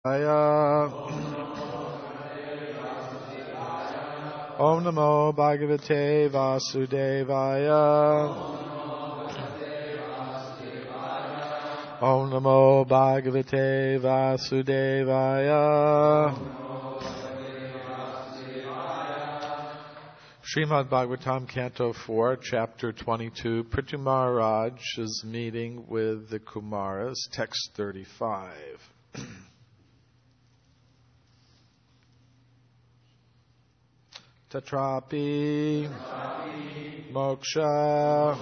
Om Namo Bhagavate Vasudevaya. Om Namo Bhagavate Vasudevaya. Srimad Bhagavatam, Canto 4, Chapter 22, Prithu Maharaj's meeting with the Kumaras, Text 35. Tatrapi Moksha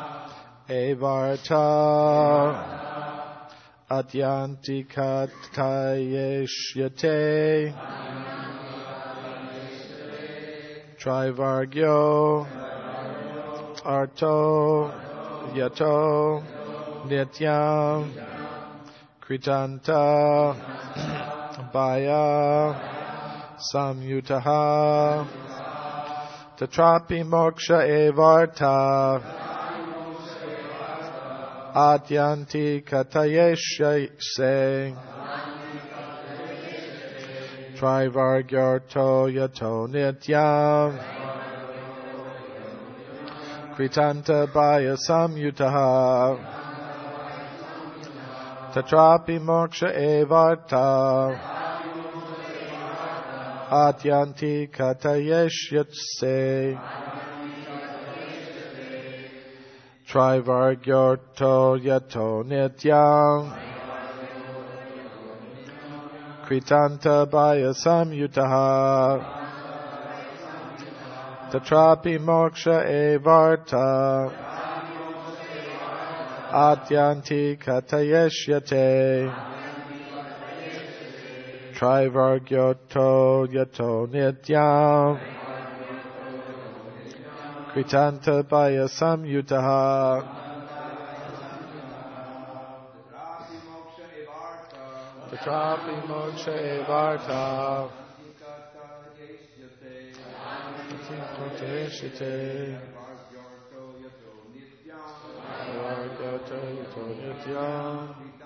Evarta Atyanti Katayeshyate Trivargyo Arto Yato Nityam Kritanta Baya Samyutaha Tatrapi Moksha Evarta Atyanti Katayeshyase Trivargyarto Yato Nityam Kritanta Baya Samyutaha Tatrapi Moksha Evarta Atyanti Katayeshyase Trivargyarto Yato Nityam Kritanta Baya Samyutaha Tatrapi Moksha Evarta Atyanti Katayeshyate Trivargyoto Yato Nityam Kritanta Baya Samyutaha Tatrapi Moksha Evarta Katayeshyate Trivargyoto Yato Nityam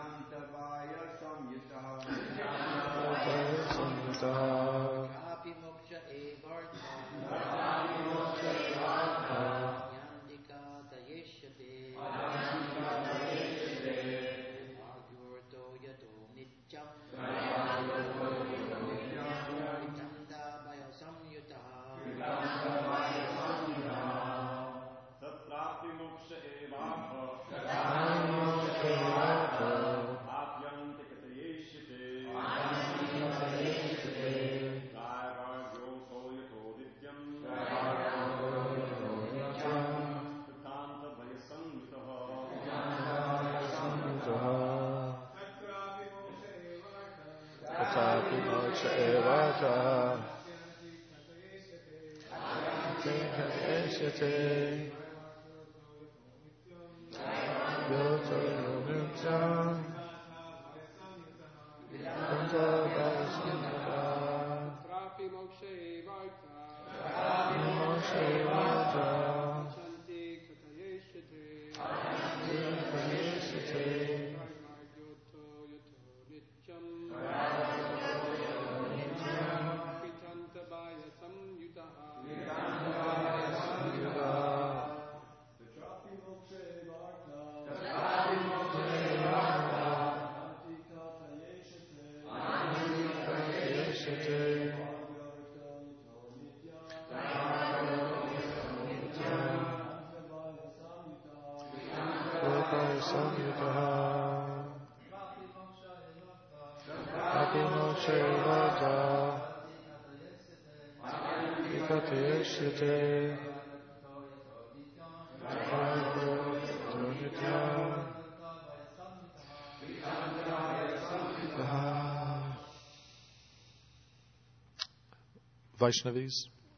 Vaishnavis.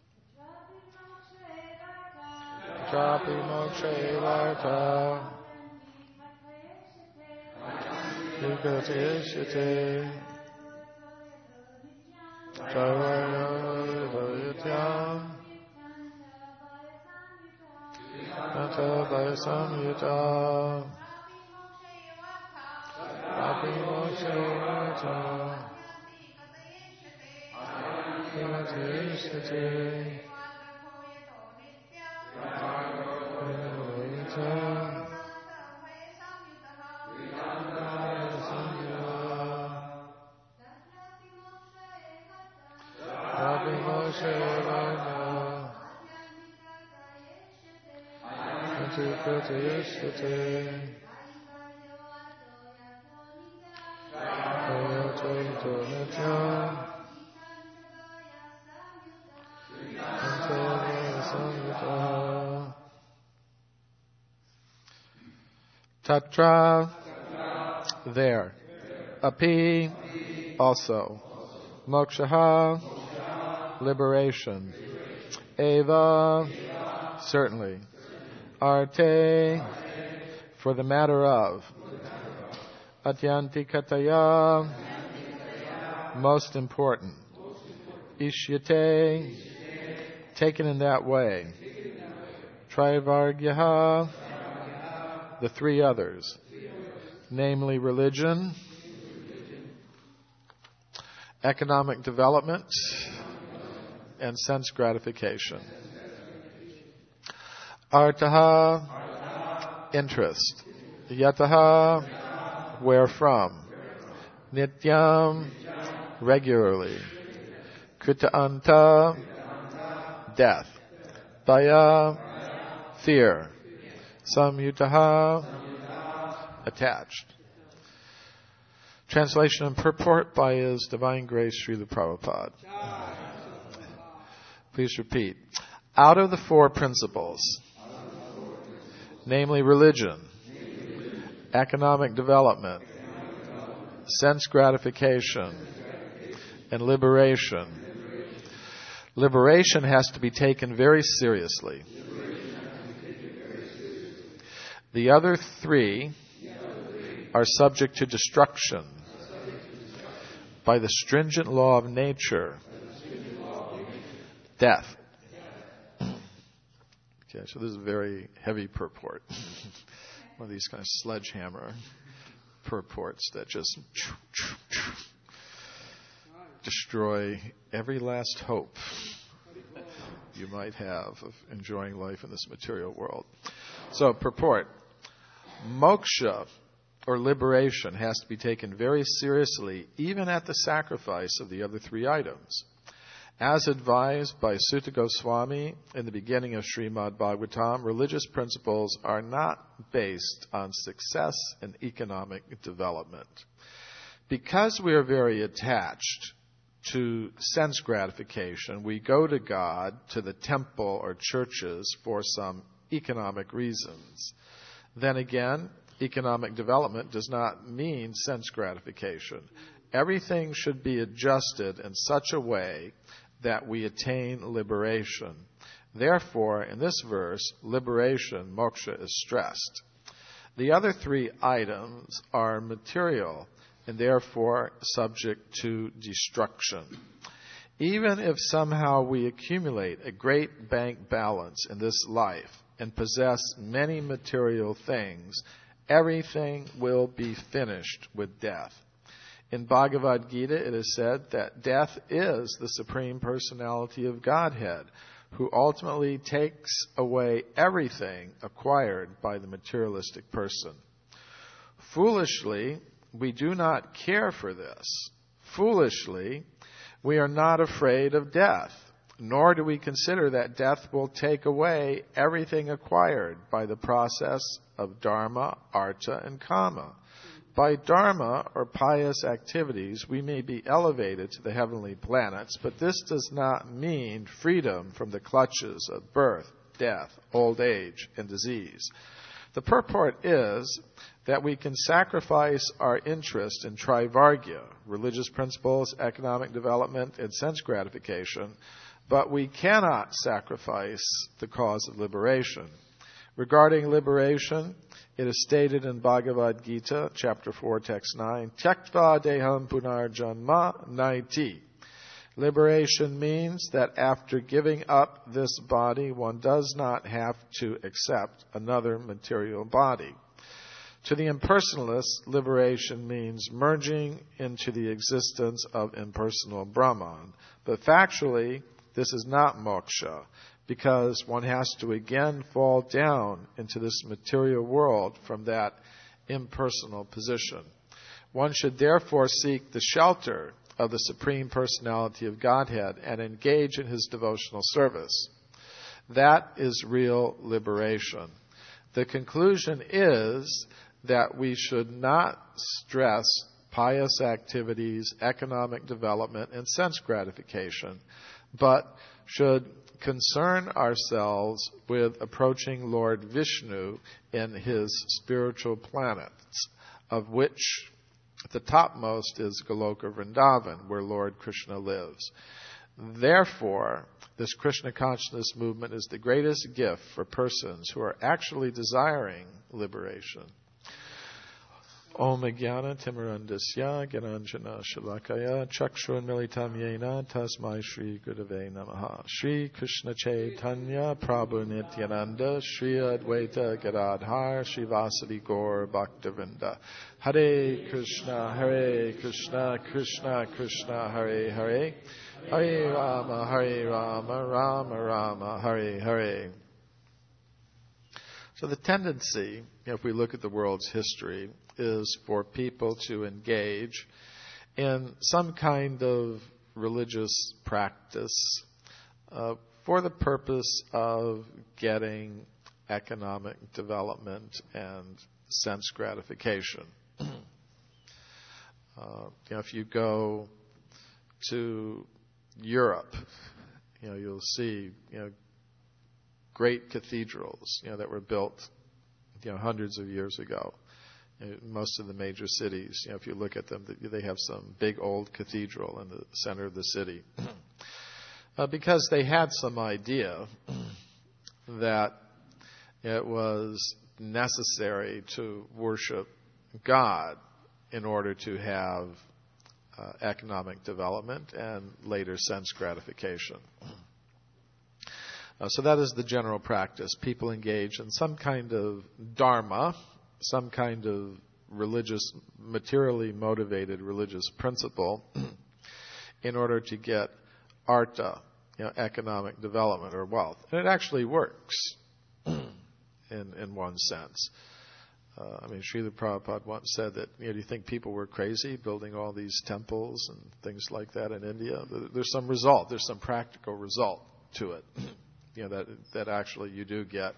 Trapi Moksha Evarta Nikateshyate Trivargyotyam Kritanta Baya Samyuta Trapi Moksha Evarta Tatra, there. Api, also. Mokshaha, liberation. Eva, certainly. Arte, for the matter of. Atyantikataya, most important. Ishyate, taken in that way. Trivargyaha, the three others, namely religion, economic development, and sense gratification. Artaha, interest. Yataha, where from. Nityam, regularly. Kutaanta, death. Bhaya, fear. Samyutaha, attached. Translation and purport by His Divine Grace Srila Prabhupada. Please repeat. Out of the four principles, namely religion, economic development, sense gratification, and liberation. Liberation has to be taken very seriously. The other three are subject to destruction by the stringent law of nature, death. Okay, so this is a very heavy purport. One of these kind of sledgehammer purports that just destroy every last hope you might have of enjoying life in this material world. So, purport. Moksha, or liberation, has to be taken very seriously, even at the sacrifice of the other three items. As advised by Sutta Goswami in the beginning of Srimad Bhagavatam, religious principles are not based on success and economic development. Because we are very attached to sense gratification, we go to God, to the temple or churches for some economic reasons. Then again, economic development does not mean sense gratification. Everything should be adjusted in such a way that we attain liberation. Therefore, in this verse, liberation, moksha, is stressed. The other three items are material and therefore subject to destruction. Even if somehow we accumulate a great bank balance in this life and possess many material things, everything will be finished with death. In Bhagavad Gita, it is said that death is the Supreme Personality of Godhead, who ultimately takes away everything acquired by the materialistic person. Foolishly, we do not care for this. Foolishly, we are not afraid of death, nor do we consider that death will take away everything acquired by the process of dharma, artha, and kama. By dharma, or pious activities, we may be elevated to the heavenly planets, but this does not mean freedom from the clutches of birth, death, old age, and disease. The purport is that we can sacrifice our interest in trivargya, religious principles, economic development, and sense gratification, but we cannot sacrifice the cause of liberation. Regarding liberation, it is stated in Bhagavad Gita, chapter 4, text 9, Tyaktva deham punarjanma naiti. Liberation means that after giving up this body, one does not have to accept another material body. To the impersonalist, liberation means merging into the existence of impersonal Brahman. But factually, this is not moksha, because one has to again fall down into this material world from that impersonal position. One should therefore seek the shelter of the Supreme Personality of Godhead and engage in his devotional service. That is real liberation. The conclusion is that we should not stress pious activities, economic development, and sense gratification, but should concern ourselves with approaching Lord Vishnu in his spiritual planets, of which the topmost is Goloka Vrindavan, where Lord Krishna lives. Therefore, this Krishna consciousness movement is the greatest gift for persons who are actually desiring liberation. Om Jnana Timirandasya Gyananjana Shalakaya Chakshurmilitam Yena Tasmai Shri Gurave Namaha. Shri Krishna Chaitanya Prabhu Nityananda Shri Advaita Gadadhar Shri Vasadi Gaur Bhaktavinda. Hare Krishna Krishna Krishna Hare Hare Hare Rama Rama Rama Hare Hare. So the tendency, if we look at the world's history, is for people to engage in some kind of religious practice for the purpose of getting economic development and sense gratification. If you go to Europe, you'll see great cathedrals that were built hundreds of years ago. Most of the major cities, if you look at them, they have some big old cathedral in the center of the city. Because they had some idea that it was necessary to worship God in order to have economic development and later sense gratification. So that is the general practice. People engage in some kind of dharma, some kind of religious, materially motivated religious principle in order to get artha, economic development or wealth. And it actually works in one sense. Srila Prabhupada once said that, do you think people were crazy building all these temples and things like that in India? There's some result. There's some practical result to it. That actually you do get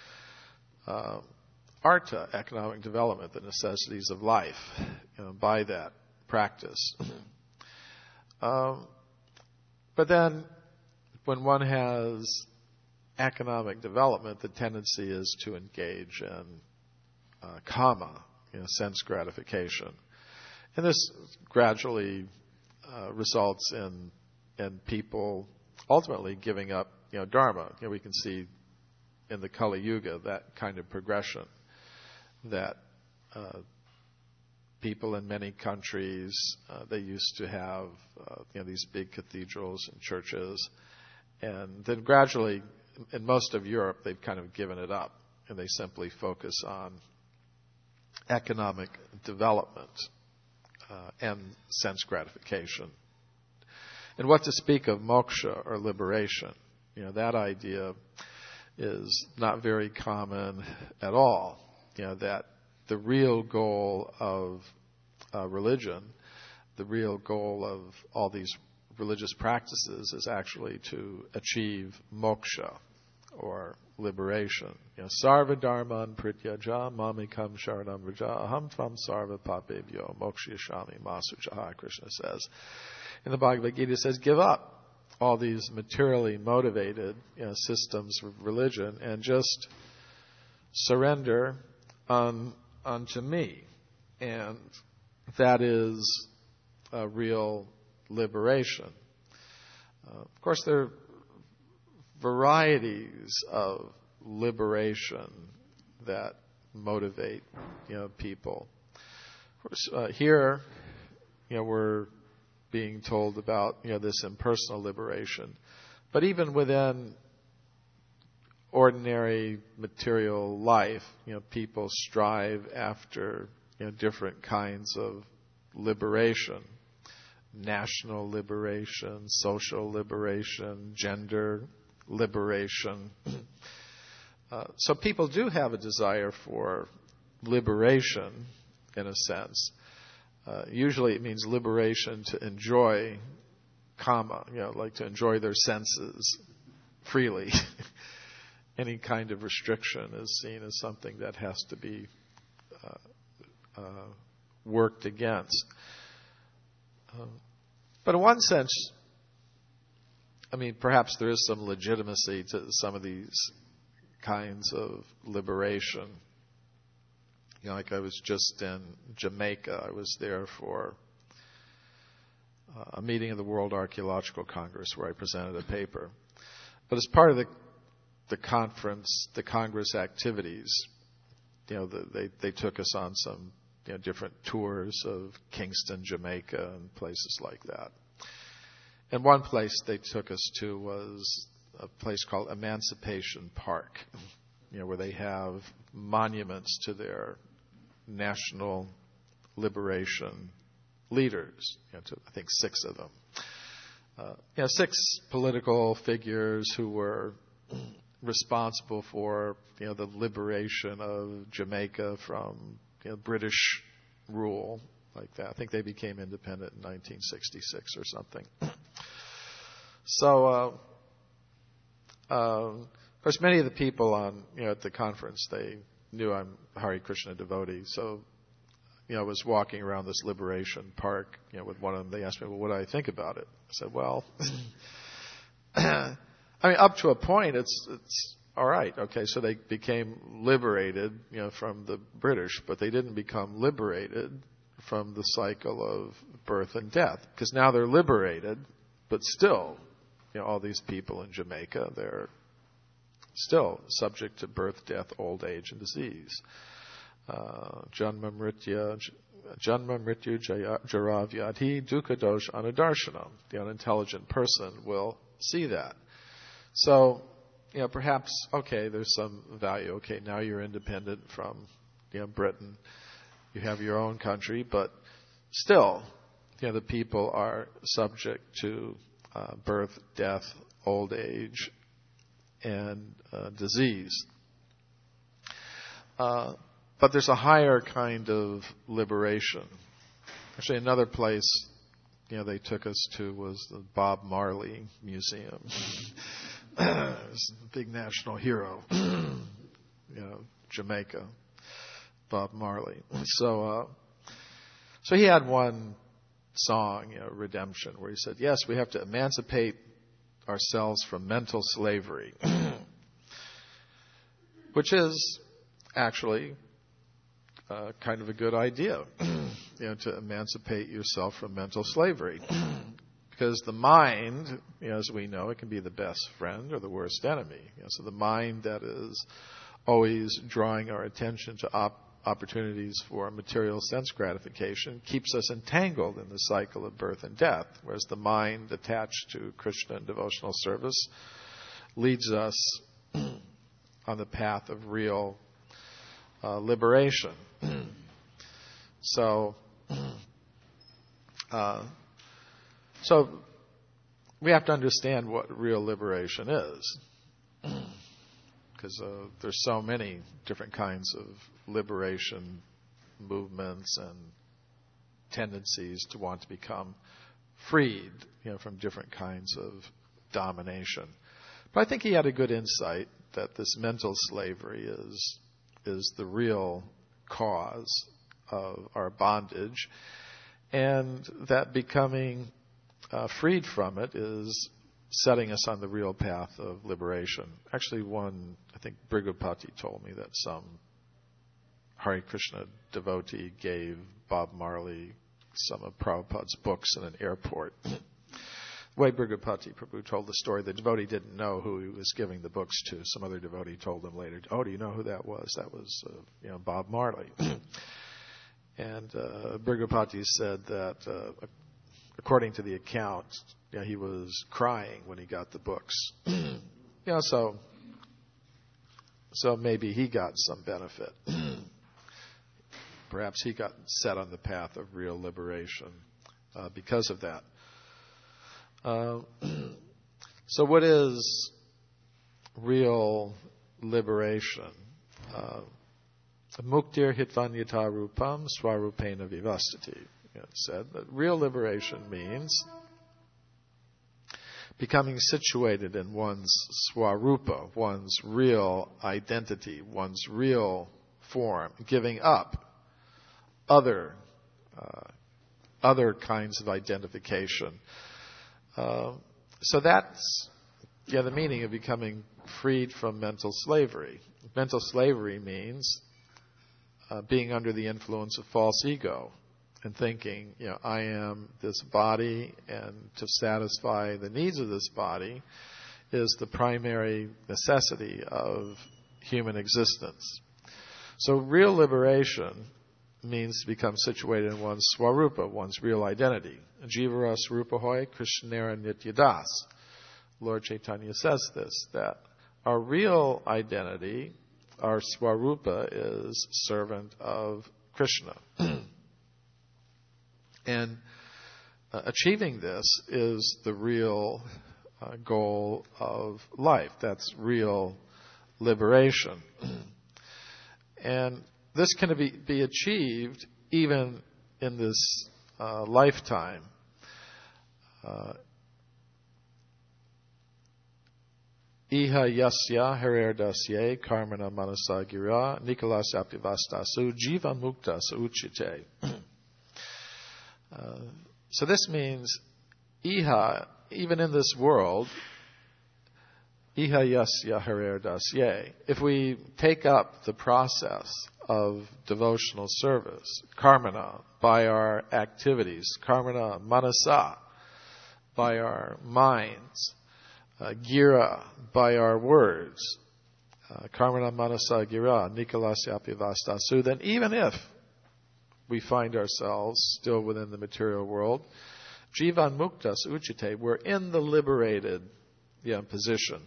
artha, economic development, the necessities of life, by that practice. But then, when one has economic development, the tendency is to engage in kama, sense gratification, and this gradually results in people ultimately giving up, dharma. We can see in the Kali Yuga that kind of progression, that people in many countries, they used to have these big cathedrals and churches, and then gradually in most of Europe they've kind of given it up and they simply focus on economic development and sense gratification. And what to speak of moksha or liberation? That idea is not very common at all. That the real goal of religion, the real goal of all these religious practices is actually to achieve moksha or liberation. Sarva dharman prityaja mamikam sharanam vraja aham tvam sarva papebhyo mokshayashami masujaha, Krishna says. In the Bhagavad Gita, it says, give up all these materially motivated systems of religion and just surrender unto me. And that is a real liberation. Of course, there are varieties of liberation that motivate people. Of course, here we're being told about this impersonal liberation, but even within ordinary material life, people strive after, different kinds of liberation. National liberation, social liberation, gender liberation. So people do have a desire for liberation, in a sense. Usually it means liberation to enjoy kama, like to enjoy their senses freely. Any kind of restriction is seen as something that has to be worked against. But in one sense, perhaps there is some legitimacy to some of these kinds of liberation. Like I was just in Jamaica. I was there for a meeting of the World Archaeological Congress where I presented a paper. But as part of the conference, the Congress activities, they took us on some different tours of Kingston, Jamaica, and places like that. And one place they took us to was a place called Emancipation Park, where they have monuments to their national liberation leaders, to, I think, 6 of them. 6 political figures who were responsible for, the liberation of Jamaica from British rule, like that. I think they became independent in 1966 or something. So, of course, many of the people on, at the conference, they knew I'm a Hare Krishna devotee. So, I was walking around this liberation park, with one of them. They asked me, well, what do I think about it? I said, well, up to a point, it's all right. Okay, so they became liberated, from the British, but they didn't become liberated from the cycle of birth and death, because now they're liberated, but still, all these people in Jamaica, they're still subject to birth, death, old age, and disease. Janma mrityu jara vyadhi dukkha dosh anudarshanam. The unintelligent person will see that. So, perhaps, okay, there's some value. Okay, now you're independent from, Britain. You have your own country, but still, the people are subject to birth, death, old age, and disease. But there's a higher kind of liberation. Actually, another place, they took us to was the Bob Marley Museum. He's a big national hero, Jamaica, Bob Marley. So he had one song, Redemption, where he said, yes, we have to emancipate ourselves from mental slavery, which is actually kind of a good idea, to emancipate yourself from mental slavery. Because the mind, as we know, it can be the best friend or the worst enemy. So the mind that is always drawing our attention to opportunities for material sense gratification keeps us entangled in the cycle of birth and death, whereas the mind attached to Krishna and devotional service leads us on the path of real liberation. So we have to understand what real liberation is, because there's so many different kinds of liberation movements and tendencies to want to become freed, from different kinds of domination. But I think he had a good insight that this mental slavery is the real cause of our bondage, and that becoming freed from it is setting us on the real path of liberation. Actually, I think Brigupati told me that some Hare Krishna devotee gave Bob Marley some of Prabhupada's books in an airport. The way Brigupati Prabhu told the story, the devotee didn't know who he was giving the books to. Some other devotee told him later, oh, do you know who that was? That was Bob Marley. And Brigupati said that according to the account, he was crying when he got the books. So So maybe he got some benefit. Perhaps he got set on the path of real liberation because of that. So what is real liberation? Muktir hitvanyata rupam swarupena vivastati. It said that real liberation means becoming situated in one's swarupa, one's real identity, one's real form, giving up other kinds of identification. So that's the meaning of becoming freed from mental slavery. Mental slavery means being under the influence of false ego and thinking, I am this body, and to satisfy the needs of this body is the primary necessity of human existence. So real liberation means to become situated in one's swarupa, one's real identity. Jivara swarupahoy krishnera nityadas. Lord Chaitanya says this, that our real identity, our swarupa, is servant of Krishna. And achieving this is the real goal of life. That's real liberation. And this can be achieved even in this lifetime. Iha yasya hererdasye karmana manasa gira nikolas apivastasu jiva mukta sauchite. So this means iha, even in this world, iha yasya hererdasye. If we take up the process of devotional service, karmana, by our activities, karmana manasa, by our minds, gira, by our words, karmana manasa gira, nikolasya apivastasu, then even if we find ourselves still within the material world, jivan muktas uchite, we're in the liberated position.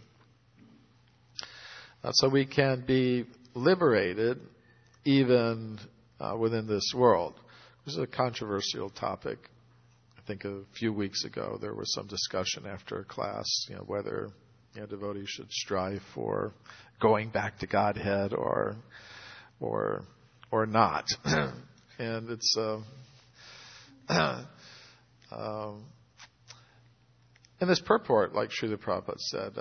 So we can be liberated even within this world. This is a controversial topic. I think a few weeks ago there was some discussion after a class, whether devotees should strive for going back to Godhead or not. And it's in this purport, like Srila Prabhupada said,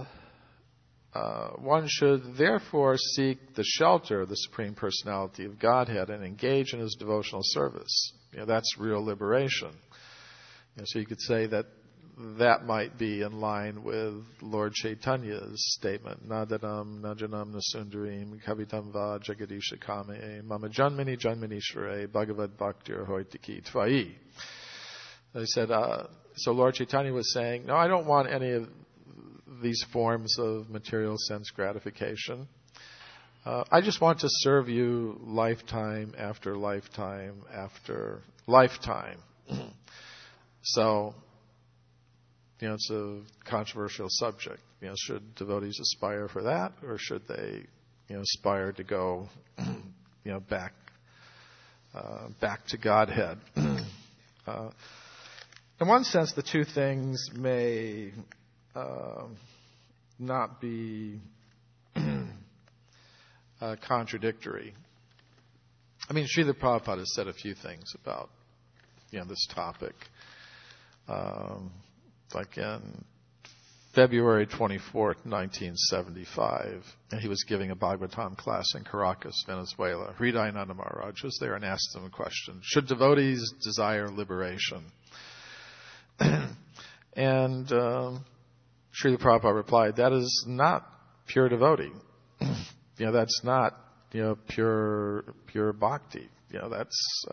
one should therefore seek the shelter of the Supreme Personality of Godhead and engage in his devotional service. That's real liberation. So you could say that might be in line with Lord Chaitanya's statement, Nadanam Najanam Nasundarim Kavitam Va Jagadisha Kame Mama Janmini Janminishvare Bhagavad Bhaktir Hoitiki Tvai. They said, so Lord Chaitanya was saying, no, I don't want any of these forms of material sense gratification. I just want to serve you lifetime after lifetime after lifetime. So, it's a controversial subject. Should devotees aspire for that, or should they, aspire to go, back to Godhead? In one sense, the two things may not be contradictory. I mean, Srila Prabhupada has said a few things about this topic. Like in February 24th, 1975, and he was giving a Bhagavatam class in Caracas, Venezuela. Hridayananda Maharaj was there and asked him a question: should devotees desire liberation? And Srila Prabhupada replied, that is not pure devotee. That's not pure bhakti. That's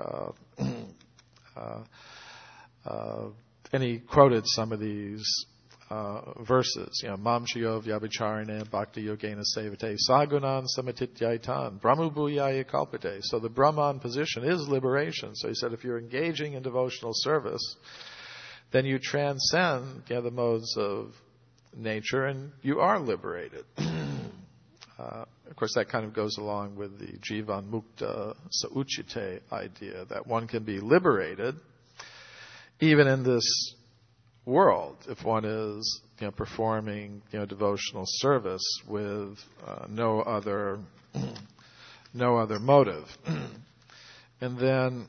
and he quoted some of these verses. Mam shiyo vyabhicharane bhakti yogena sevate sagunan samatityaitan brahmu bhuyaya kalpate. So the Brahman position is liberation. So he said, if you're engaging in devotional service, then you transcend the modes of nature and you are liberated. Of course, that kind of goes along with the Jivan Mukta Sauchite idea that one can be liberated even in this world if one is performing devotional service with no other motive. And then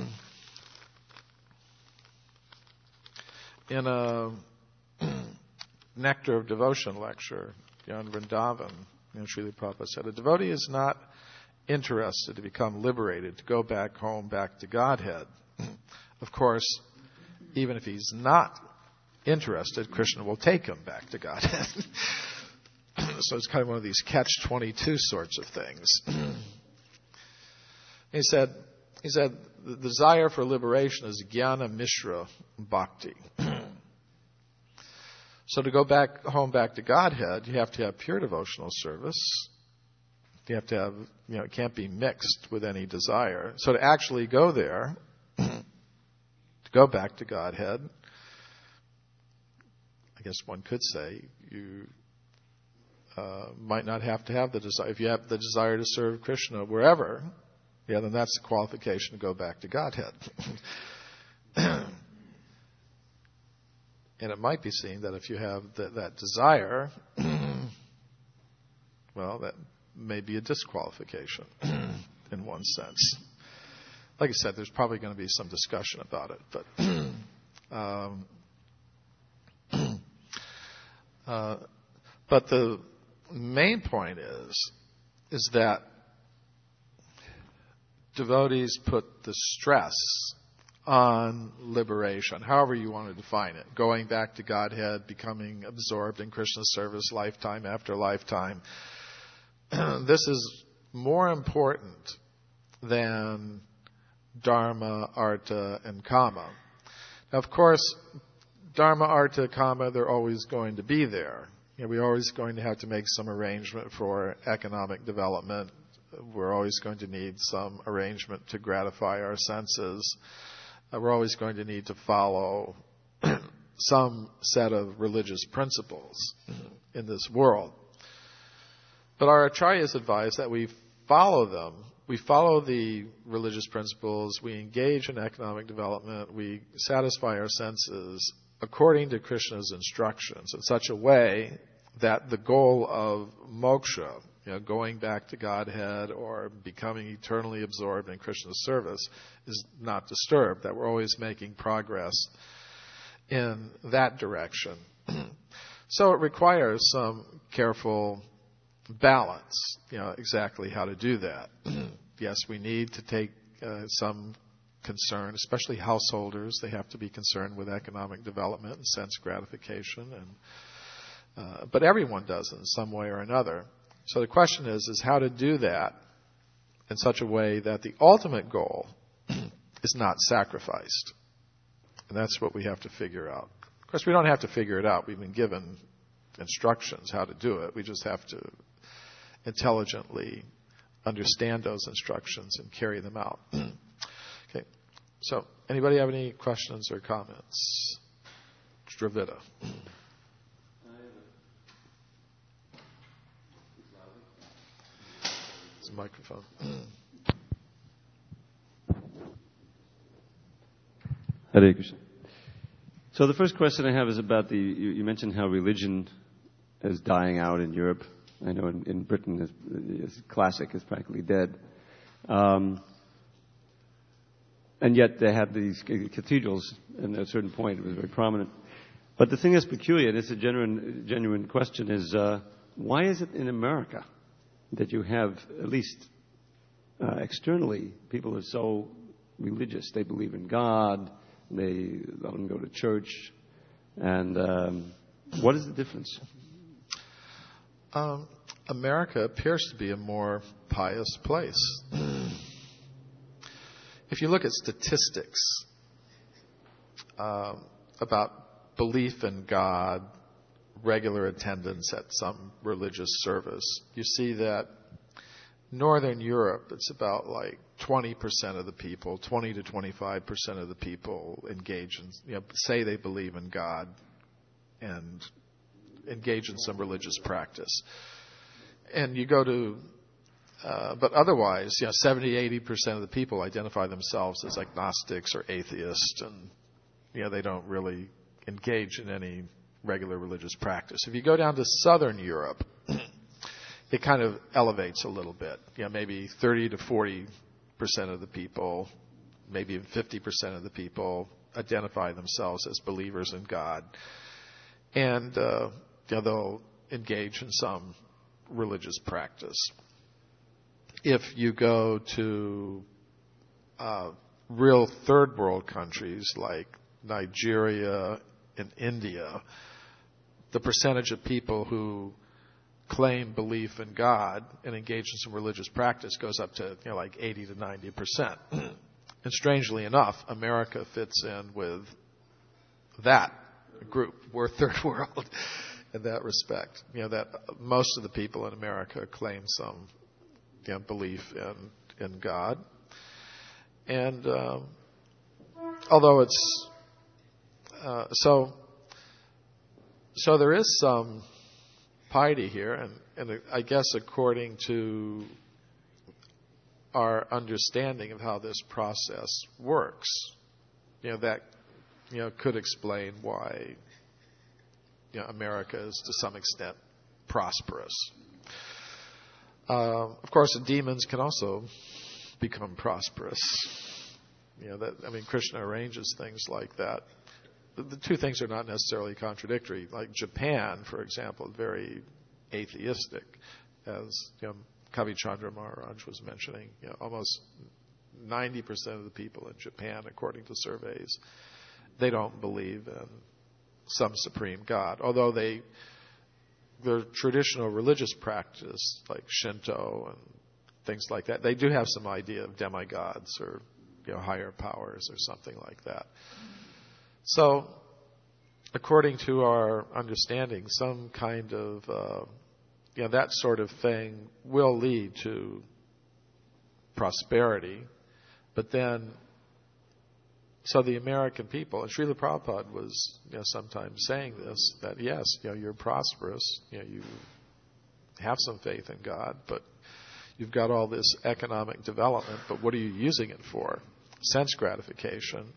in a Nectar of Devotion lecture in Vrindavan, Srila Prabhupada said, a devotee is not interested to become liberated, to go back home, back to Godhead. Of course, even if he's not interested, Krishna will take him back to Godhead. So it's kind of one of these catch-22 sorts of things. He said the desire for liberation is jnana mishra bhakti. So to go back home, back to Godhead, you have to have pure devotional service. You have to have, it can't be mixed with any desire. So to actually go there, to go back to Godhead, I guess one could say you might not have to have the desire. If you have the desire to serve Krishna wherever, then that's the qualification to go back to Godhead. And it might be seen that if you have that desire, well, that may be a disqualification in one sense. Like I said, there's probably going to be some discussion about it, but the main point is that devotees put the stress on liberation, however you want to define it, going back to Godhead, becoming absorbed in Krishna's service lifetime after lifetime. This is more important than Dharma, Artha, and Kama. Now, of course, Dharma, Artha, Kama, they're always going to be there. We're always going to have to make some arrangement for economic development. We're always going to need some arrangement to gratify our senses. We're always going to need to follow some set of religious principles in this world. But our acharyas advise that we follow them. We follow the religious principles. We engage in economic development. We satisfy our senses according to Krishna's instructions in such a way that the goal of moksha, going back to Godhead or becoming eternally absorbed in Krishna's service, is not disturbed, that we're always making progress in that direction. So it requires some careful balance, exactly how to do that. Yes, we need to take some concern, especially householders. They have to be concerned with economic development and sense gratification, but everyone does in some way or another. So the question is how to do that in such a way that the ultimate goal is not sacrificed. And that's what we have to figure out. Of course, we don't have to figure it out. We've been given instructions how to do it. We just have to intelligently understand those instructions and carry them out. Okay. So, anybody have any questions or comments? Dravida. It's a microphone. Hare Krishna. So the first question I have is about you mentioned how religion is dying out in Europe. I know in Britain it's classic, it's practically dead. And yet they have these cathedrals, and at a certain point it was very prominent. But the thing that's peculiar, and it's a genuine question, is why is it in America that you have, at least externally, people are so religious? They believe in God, they don't go to church, and what is the difference? America appears to be a more pious place. If you look at statistics about belief in God, regular attendance at some religious service, you see that Northern Europe, it's about like 20% of the people, 20 to 25% of the people engage in, say they believe in God and engage in some religious practice. And you go to, but otherwise, 70, 80% of the people identify themselves as agnostics or atheists, and they don't really engage in any regular religious practice. If you go down to Southern Europe, it kind of elevates a little bit. Maybe 30 to 40% of the people, maybe even 50% of the people identify themselves as believers in God, and they'll engage in some religious practice. If you go to real third world countries like Nigeria and India, the percentage of people who claim belief in God and engage in some religious practice goes up to like 80 to 90%. And strangely enough, America fits in with that group. We're third world in that respect. That most of the people in America claim some belief in God. And although it's so there is some piety here, and I guess according to our understanding of how this process works, that could explain why America is to some extent prosperous. Of course, the demons can also become prosperous. Krishna arranges things like that. The two things are not necessarily contradictory. Like Japan, for example, very atheistic, as Kavi Chandra Maharaj was mentioning. Almost 90% of the people in Japan, according to surveys, they don't believe in some supreme God. Although their traditional religious practice, like Shinto and things like that, they do have some idea of demigods or higher powers or something like that. So, according to our understanding, some kind of that sort of thing will lead to prosperity. But then, so the American people, and Srila Prabhupada was sometimes saying this, that yes, you're prosperous, you have some faith in God, but you've got all this economic development, but what are you using it for? Sense gratification.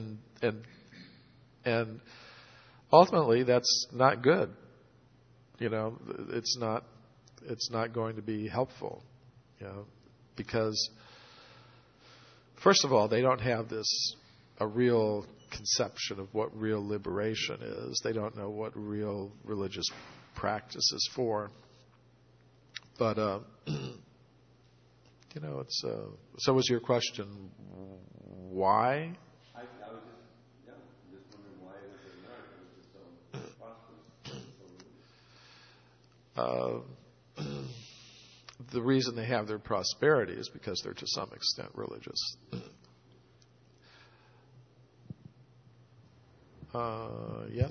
And ultimately, that's not good. It's not going to be helpful. Because first of all, they don't have a real conception of what real liberation is. They don't know what real religious practice is for. But it's. So was your question why? I was just wondering why it is in America is so prosperous. The reason they have their prosperity is because they're to some extent religious. Yes?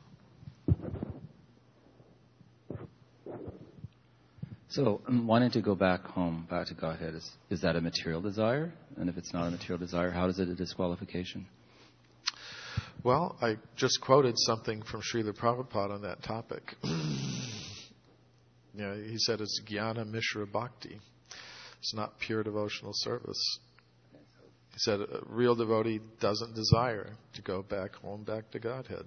So, wanting to go back home, back to Godhead, is that a material desire? And if it's not a material desire, how is it a disqualification? Well, I just quoted something from Srila Prabhupada on that topic. He said it's Jnana Mishra Bhakti. It's not pure devotional service. He said a real devotee doesn't desire to go back home, back to Godhead.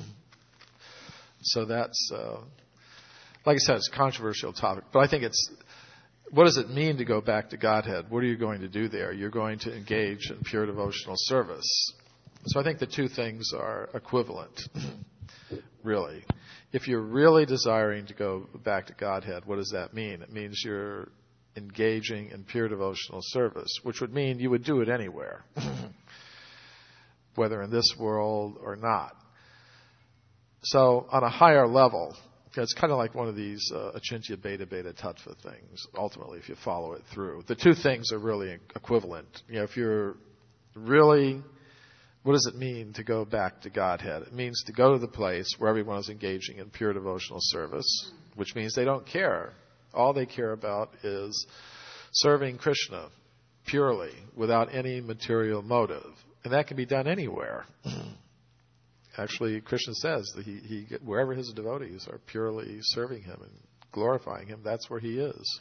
So that's, like I said, it's a controversial topic. But I think what does it mean to go back to Godhead? What are you going to do there? You're going to engage in pure devotional service. So I think the two things are equivalent, really. If you're really desiring to go back to Godhead, what does that mean? It means you're engaging in pure devotional service, which would mean you would do it anywhere, whether in this world or not. So on a higher level, it's kind of like one of these Achintya Beta Beta Tattva things, ultimately, if you follow it through. The two things are really equivalent. If you're really... What does it mean to go back to Godhead? It means to go to the place where everyone is engaging in pure devotional service, which means they don't care. All they care about is serving Krishna purely, without any material motive. And that can be done anywhere. Actually, Krishna says that he wherever his devotees are purely serving him in glorifying him, that's where he is.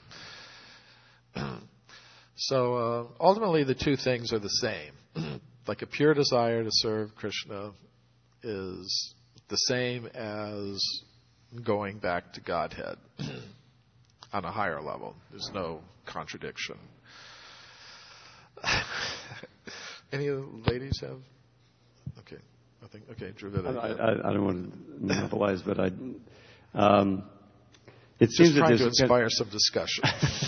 So ultimately the two things are the same. Like a pure desire to serve Krishna is the same as going back to Godhead on a higher level. There's no contradiction. Any of the ladies have? Okay. I think, okay, Dravida. I don't want to monopolize, but it Just seems that trying there's to inspire some discussion.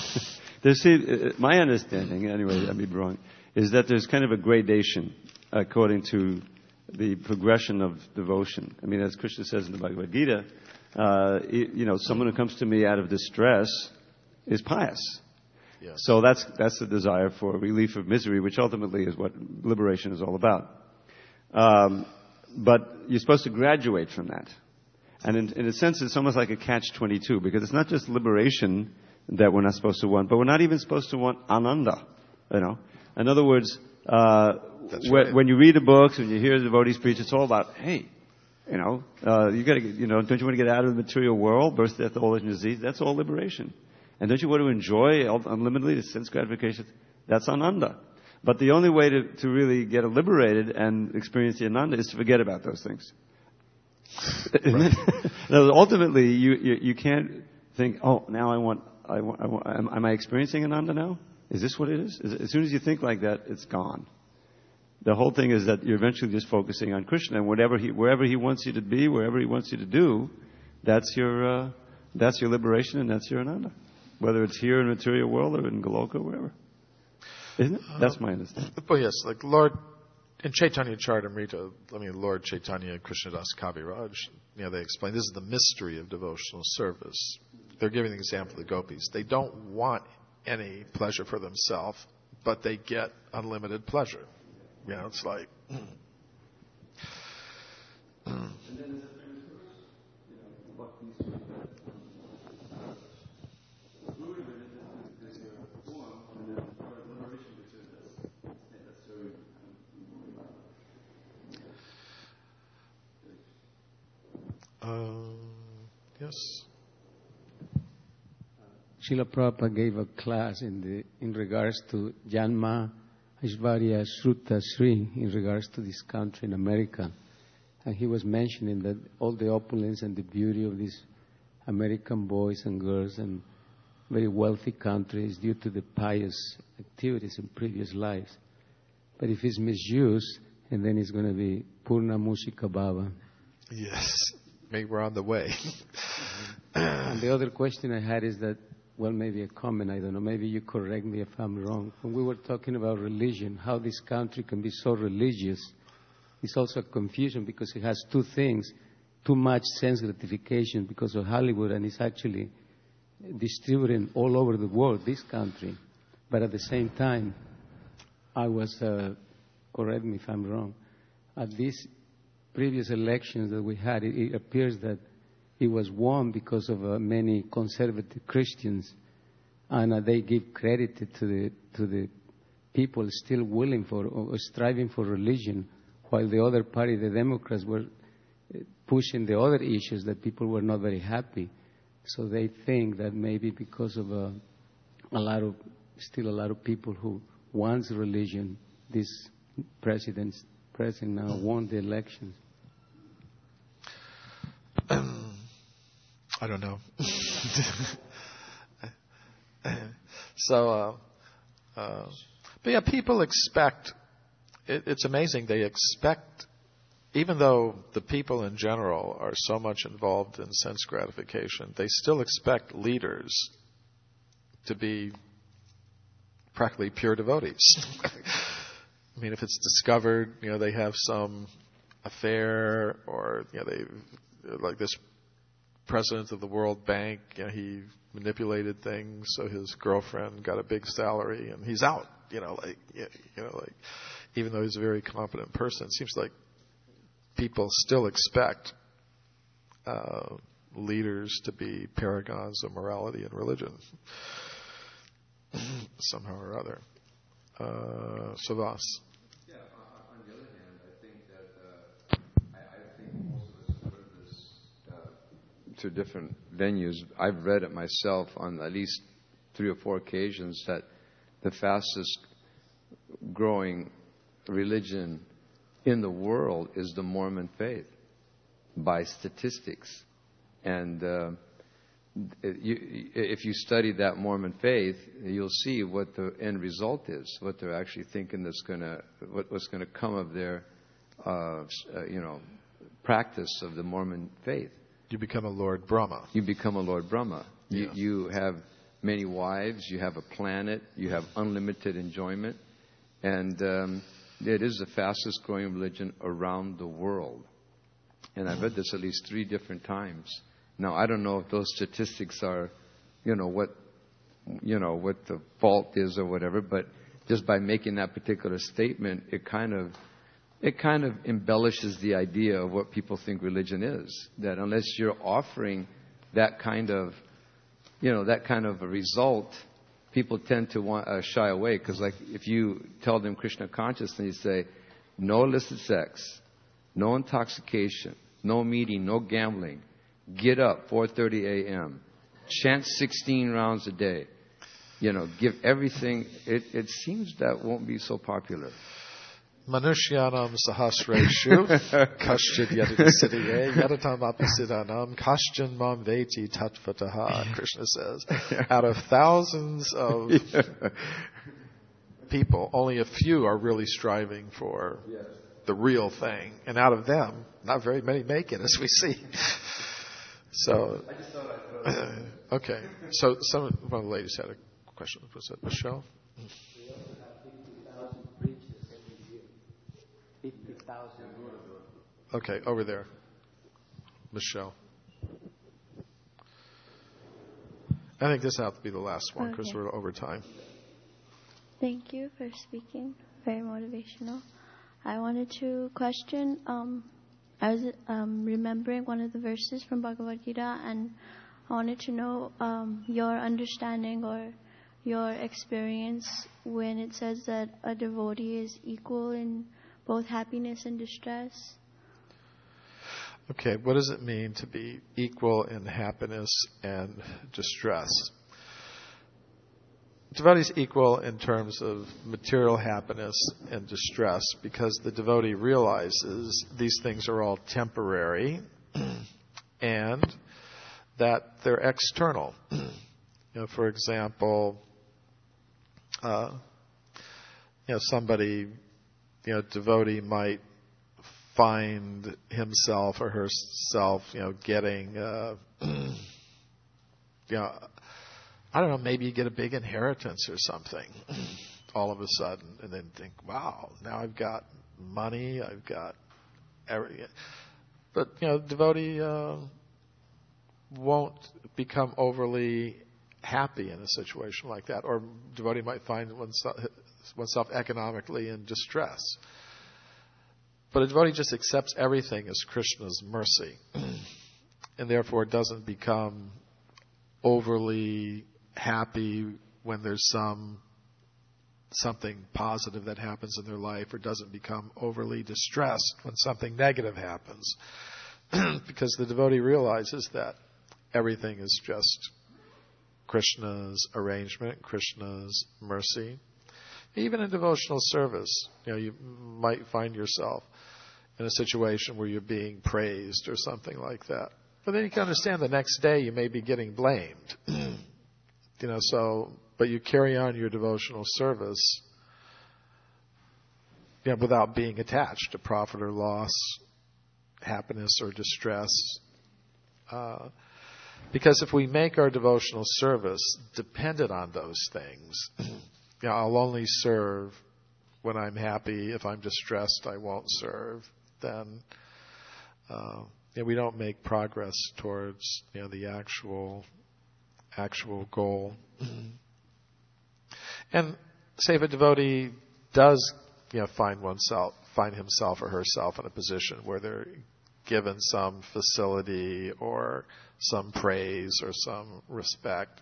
My understanding, anyway, I may be wrong, is that there's kind of a gradation according to the progression of devotion. I mean, as Krishna says in the Bhagavad Gita, someone who comes to me out of distress is pious. Yes. So that's the desire for relief of misery, which ultimately is what liberation is all about. But you're supposed to graduate from that. And in a sense, it's almost like a catch-22, because it's not just liberation that we're not supposed to want, but we're not even supposed to want ananda. In other words, when you read the books and you hear the devotees preach, it's all about, hey, you got to, don't you want to get out of the material world, birth, death, old age, and disease? That's all liberation. And don't you want to enjoy unlimitedly the sense gratification? That's ananda. But the only way to really get liberated and experience the ananda is to forget about those things. Right. Now, ultimately, you can't think, oh, now I want. Am I experiencing ananda now? Is this what it is? As soon as you think like that, it's gone. The whole thing is that you're eventually just focusing on Krishna, and wherever he wants you to be, wherever he wants you to do, that's your liberation and that's your ananda. Whether it's here in the material world or in Goloka, wherever. Isn't it? That's my understanding. Well, yes, like Lord, in Chaitanya Charitamrita, Lord Chaitanya Krishnadas Kaviraj, they explain this is the mystery of devotional service. They're giving the example of the gopis. They don't want any pleasure for themselves, but they get unlimited pleasure. It's like... yes. Srila Prabhupada gave a class in regards to Janma Aishvarya Shruta Sri in regards to this country in America. And he was mentioning that all the opulence and the beauty of these American boys and girls and very wealthy country is due to the pious activities in previous lives. But if it's misused, and then it's going to be Purna Musika Bhava. Yes. Maybe we're on the way. And the other question I had is that, well, maybe a comment, I don't know, maybe you correct me if I'm wrong. When we were talking about religion, how this country can be so religious, it's also a confusion because it has two things, too much sense gratification because of Hollywood, and it's actually distributing all over the world, this country. But at the same time, I was, correct me if I'm wrong, at these previous elections that we had, it appears that it was won because of many conservative Christians, and they give credit to the people still willing for or striving for religion, while the other party, the Democrats, were pushing the other issues that people were not very happy. So they think that maybe because of a lot of people who wants religion, this president now won the elections. I don't know. So, but yeah, people expect, it's amazing, they expect, even though the people in general are so much involved in sense gratification, they still expect leaders to be practically pure devotees. I mean, if it's discovered, they have some affair, or, they, like this president of the World Bank, he manipulated things so his girlfriend got a big salary and he's out, even though he's a very competent person. It seems like people still expect leaders to be paragons of morality and religion somehow or other. Savas. Yeah, on the other hand, I think that I think most of us have heard this to different venues, I've read it myself on at least 3 or 4 occasions that the fastest growing religion in the world is the Mormon faith by statistics. And if you study that Mormon faith, you'll see what the end result is, what they're actually thinking what's going to come of their, practice of the Mormon faith. You become a Lord Brahma. You become a Lord Brahma. Yeah. You have many wives. You have a planet. You have unlimited enjoyment. And it is the fastest growing religion around the world. And I've read this at least 3 different times. Now, I don't know if those statistics are, what the fault is or whatever, but just by making that particular statement, it kind of embellishes the idea of what people think religion is. That unless you're offering that kind of a result, people tend to want shy away. Because, like, if you tell them Krishna consciousness, you say, no illicit sex, no intoxication, no meeting, no gambling. Get up 4:30 a.m. Chant 16 rounds a day. Give everything. It seems that won't be so popular. Manushyanam sahasreshu kaschid yadidasiddhye yadatam apasidanam kaschin mam veti tatvataha, Krishna says. Out of thousands of people, only a few are really striving for the real thing. And out of them, not very many make it, as we see. So, okay. So one of the ladies had a question. Was that Michelle? We also have 50,000 preachers every year. 50,000. Okay, over there. Michelle. I think this will have to be the last one because we're over time. Thank you for speaking. Very motivational. I wanted to question, I was remembering one of the verses from Bhagavad Gita, and I wanted to know your understanding or your experience when it says that a devotee is equal in both happiness and distress. Okay, what does it mean to be equal in happiness and distress? Devotee is equal in terms of material happiness and distress because the devotee realizes these things are all temporary and that they're external. For example, somebody, devotee might find himself or herself, getting, I don't know, maybe you get a big inheritance or something all of a sudden and then think, wow, now I've got money, I've got everything. But, devotee won't become overly happy in a situation like that. Or devotee might find oneself economically in distress. But a devotee just accepts everything as Krishna's mercy and therefore doesn't become overly happy when there's something positive that happens in their life, or doesn't become overly distressed when something negative happens. Because the devotee realizes that everything is just Krishna's arrangement, Krishna's mercy. Even in devotional service, you might find yourself in a situation where you're being praised or something like that. But then you can understand the next day you may be getting blamed. But you carry on your devotional service without being attached to profit or loss, happiness or distress. Because if we make our devotional service dependent on those things, I'll only serve when I'm happy. If I'm distressed, I won't serve. Then we don't make progress towards the actual goal. And say if a devotee does find himself or herself in a position where they're given some facility or some praise or some respect.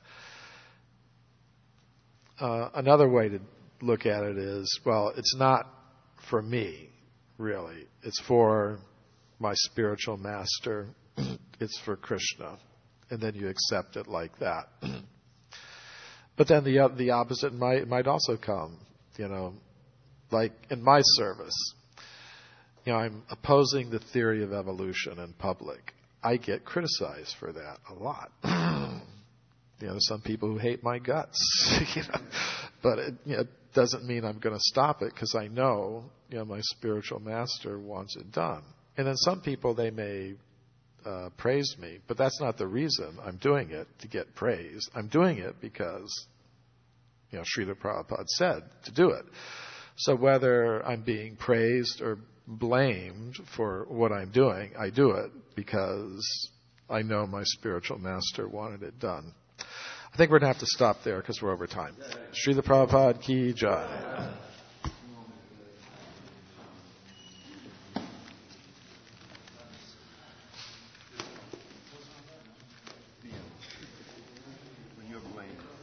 Another way to look at it is, well, it's not for me, really. It's for my spiritual master. It's for Krishna. and then you accept it like that. But then the opposite might also come, like in my service. I'm opposing the theory of evolution in public. I get criticized for that a lot. Some people who hate my guts, but it doesn't mean I'm going to stop it because I know, my spiritual master wants it done. And then some people, they may praise me, but that's not the reason I'm doing it to get praise. I'm doing it because, Srila Prabhupada said to do it. So whether I'm being praised or blamed for what I'm doing, I do it because I know my spiritual master wanted it done. I think we're going to have to stop there because we're over time. Srila Prabhupada ki jai.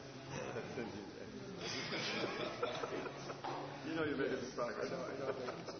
You know you made it. I know.